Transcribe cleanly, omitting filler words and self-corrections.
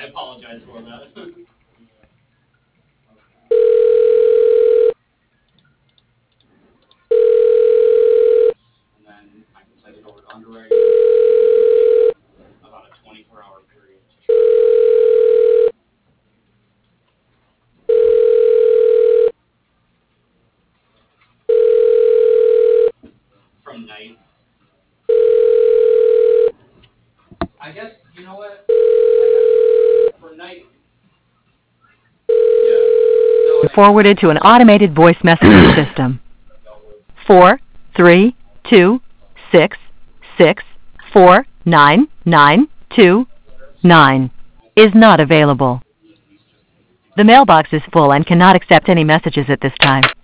apologize for that. And then I can send it over to underwriting. About a 24-hour period to try. From night. I guess, you know what? For night. Yeah. Forwarded to an automated voice messaging system. 43266499229 is not available. The mailbox is full and cannot accept any messages at this time.